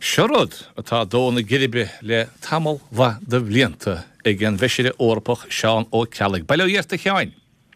Siarad atá dóna giribe le tamil va de bblianta ag an bheisiire orpach Seán ó Ceallaigh. Bailile dhéirta cheáin.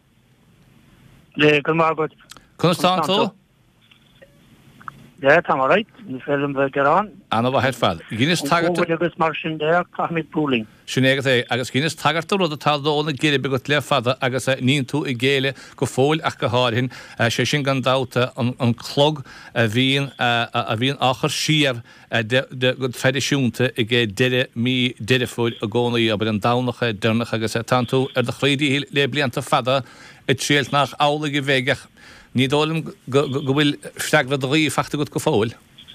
Le Gilmargaret. Constanto? Yeah, I'm all right. The film will get on. Anna bha fad. Guinness tagart agus marsin there, Ahmed Pooling. Sinnégat é agus Guinness tagart rud atá dóna giribe go le fada agus níon tú I géile go fóil ach go háirhin sé sin gan dáta an clog a bhíon achar siar de go tradiisiúnta I gé deire mí deire fóil a gcónaí aber an dánacha durnach agus tanú de chréidí le blianta fada I tríalt nach ála go bhéigech. Ní dólam go bhfuil steagla drí fachta go fóil.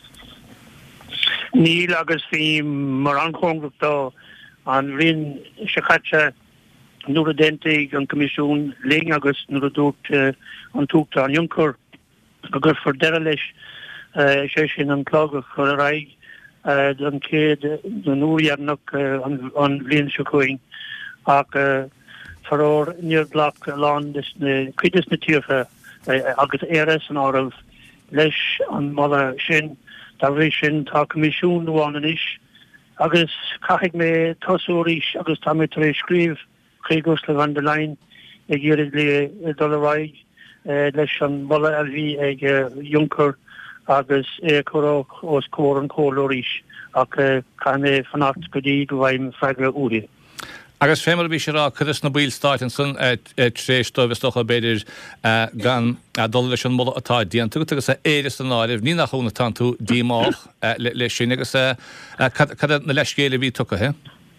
Níl agus fi mar anchongtá an rin sechatse nuair a dente an comisiún léing agus nuair a dút an túta an Juncker agus for deire leis sé sin an clog chur a raig an céad an úhearnach an bblion secuing ach faror níor blach lán cuidas na tíortha agus éras an áramh leis an mala sin tá bhí sin tá comisiún bháin an isis agus caithigh mé tosúris agus tá mé tar éis scríomh chuigús le van der Leyen ag irid le dul a raig leis an mala a bhí ag Juncker agus chorách os cór an cólóris ach cha mé fannacht go dtí go bhhaim freagra úri. Agus fémar bhí sé rá chudas na bíl stáit an san tréis dóibhstocha beidir gan dul leis an mula atá díanta agus éiris an áirih ní nach chúna tanú díáach le sin agus cad na leiscéile bhí tucha he?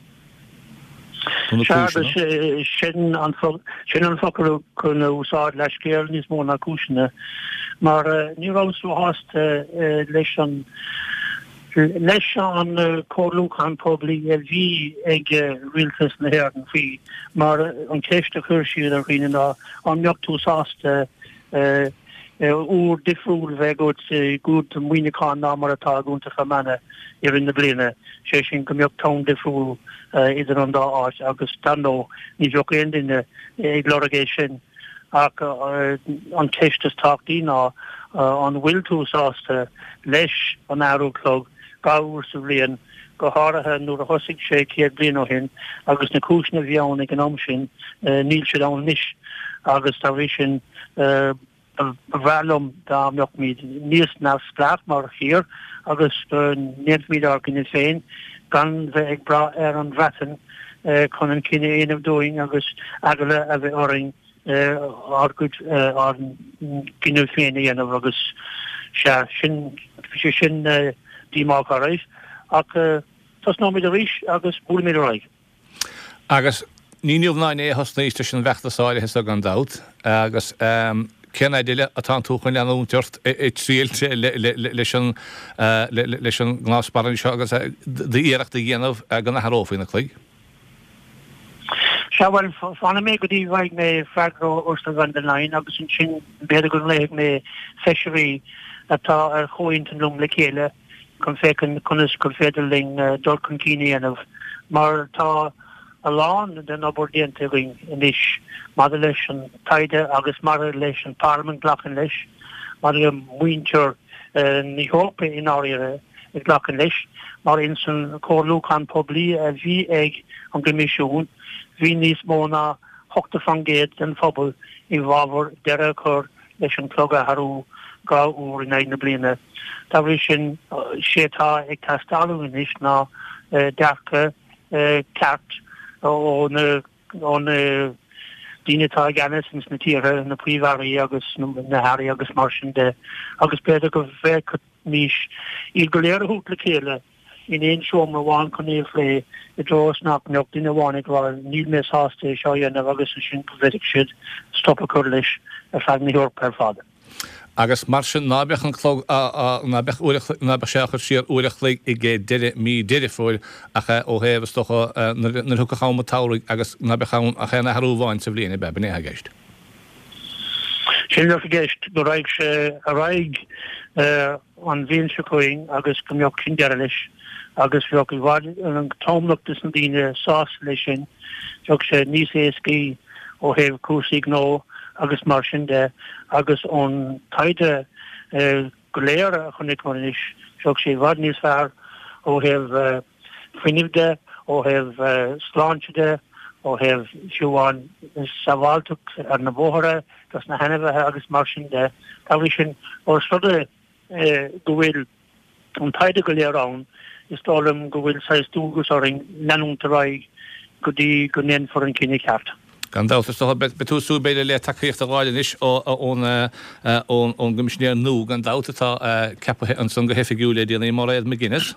Sin an focail chun úsáid leiscéal níos mó na cúisina mar ní rású hást leis an cóúchan poblí bhí ag rialtas na héan fí mar an céiste chuirsiúd ar riine an meochtú sásta úr difriúil bheith gút muoineán ná mar atá gúnta chamana ar in na bliana sé sin go meocht tán difriúil idir an dá áit agus tanó ní bheoh aon duine ag loragéis sin ach an céistes táchtaí ná an bhfuil tú sásta leis an airúclog gaúr sa bblion go háirithe nuair a thosaigh sé céad bliain ó hin agus na cúisna bheann ag an am sin níl sé dá níis agus tá bhí sin bhhelum dá meocht míad níos ná splach mar hir agus níos míad arcin is féin gan bheith ag bra ar an bhreatan chun an cinenne éanamh dóing agus agala a bheith oring argud an cinenne féin dhéanamh agus sin dímach a réis ach tas ná méid a ríis agus búil méid a raig. Agus níomh ná é hosnaíiste sin bheachtasáile hes a gan dát agus cena diile atá túchain leanún teart tríalte leis an gnáspáin seo agus íireachta dhéanamh gan na harófaí na chuig. Bhfuil fanna mé go dtí bhaid mé freagró Ursula von der Leyen agus an sin beidir go léigh mé feisirí atá ar choint an lum le chéile chun fécin chunas go féidirling dul chun cíine mar tá a lán den abordéanta ring inis mar leis an taide agus mar leis an Parliament glachan leis mar muintear ní hópa in áire ag glachan leis mar in san cóirlúchan poblí a bhí ag an gomisiún hí níos móna hochta fangéad den phobal I bhábhar deire chur leis an clog a harú gá úr in éid na bliana. Tá bhí sin sétá ag tastalú inis ná dearcha ceart ón dínetá ganas ins na tíre na príomhhaí agus na hairí agus mar sin de agus beidir go bheith níos í go léir út le chéile in éon seom a bháin chun éh lé I dros nach neocht duine bháinnig bhil níl mé sásta seo dhéanamh agus sin go bheitig siad stoppa chur leis ar feag na Eorpa ar fada. Agus mar sin nábech an clog nábech séachar siar úireach le I gé deire mí deire fóil a ó héh stocha na thucha chaá táraigh agus nábechán a chéna harúháin sa bbliana be bené a gceist. Sin le gceist go raig sé a raig an bhíon se chuing agus go mbeoh sin deire leis agus bheoh go bhhaid an támlaachtas na dtíine sás lei sin beoh sé níos éascaí ó héh cúsaigh nó agus mar sin de agus ón taide go léir a chunig is seoh sé bhd níos fearr ó heh finibde ó heh sláintide ó heh siúáin savaltuk ar na bóhara gus na heneh agus mar sin de tá sin ó stode go bhfuil an taide go lerán is dálum go bhfuil 6 dúgus oring nanúnta raig go dtí go nén for an cinenne ceart. Gan dáta betúsú beidir le takeíocht a gáilin is ón gomisinéir nó gan dátatá ceapathe an sun go hefigiúla díana mar réad McGuinness.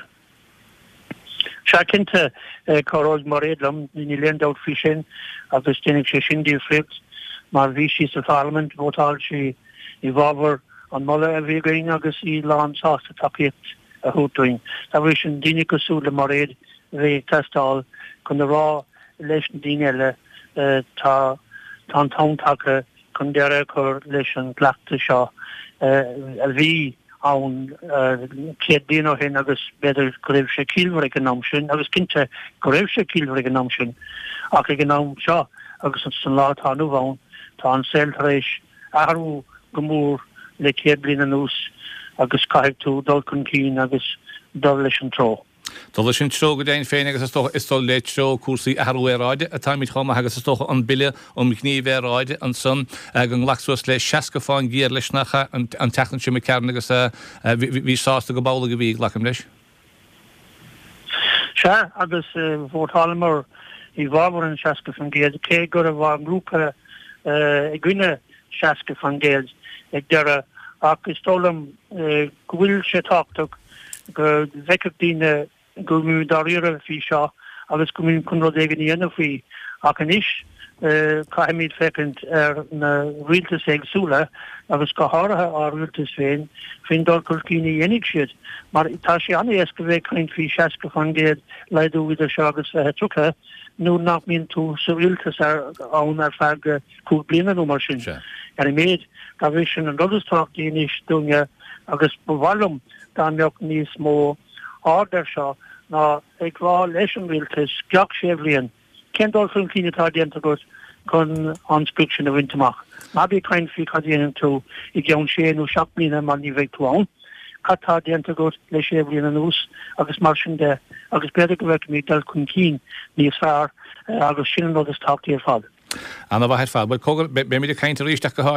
Seacinnte choráid mar réadlam ní leon dát fi sin agus déananig sé sin díobhríocht mar bhí sí sa Parliament bhótáil sí I bhábhar an molla a bhígain agus í lán sásta takeíocht a thuútaing. Tá bhí sin daine go súla mar réad bhí testáil chun na rá leis an daine eile tá an táimhtacha chun deire chur leis an gleachta seo a bhí an céad bliana hin agus beidir go raibh sé cílmhar ag an nám sin agus cinnte go raibh sé cílmhar ag an nám sin ach ag an nám seo agus san lá táú bhain tá an saoltaréis athú go mór le céad bliana nús agus caiigh tú dul chun cín agus dul leis an tro. Tá sin tro go déin féin agus istó le tro cuasaí athúráide a táid chuma agus stocha an bille ó micníomhráide an sun gan lachúas le 60 fáin gíar leis nacha an techan sin cearna agus bhí sásta go bála go bhí lecham leis. Se agus bhórthalamar I bhábhar an 60 fan géad cé gur a bhá grúpa I gcuine 60 fan géad ag deire ach is tólam go bhfuil sé táchtach go bheiceadh daoine go mú daríire fhí seo agus go mún chun rud éigen dhéanamh faoi ach an is caiimiid fecint ar na rialtas éagsúla agus go háirithe á rialtas féin fin dul cíine dhéananig siad mar tá sé anna éas go bheith chuint fhí 60 fan géad leidú idir seo agus tucha nó nach mín tú sa rialtas ann ar fearr cúl bliana nó mar sin. Ar I méid tá bhí sin an rudastácht daoine dúne agus bhhalm dá meocht níos mó áder seo ná ag rá leis an rialtas ceach sé bhliain. Cén chun cínetá déanta go chun anscription a bhaintach. Má bí chuin fhí cadíanaan tú I gceann sé nó 7 bliana mar ní bheith túáin. Catá déanta go leis sé bhliain an ús agus mar sin de agus beidir go bheith mí dal chun cín níos fearr agus sin rud is táchtaí ar fad. Anna bhaid fad, be mí a caiinte ríisteach go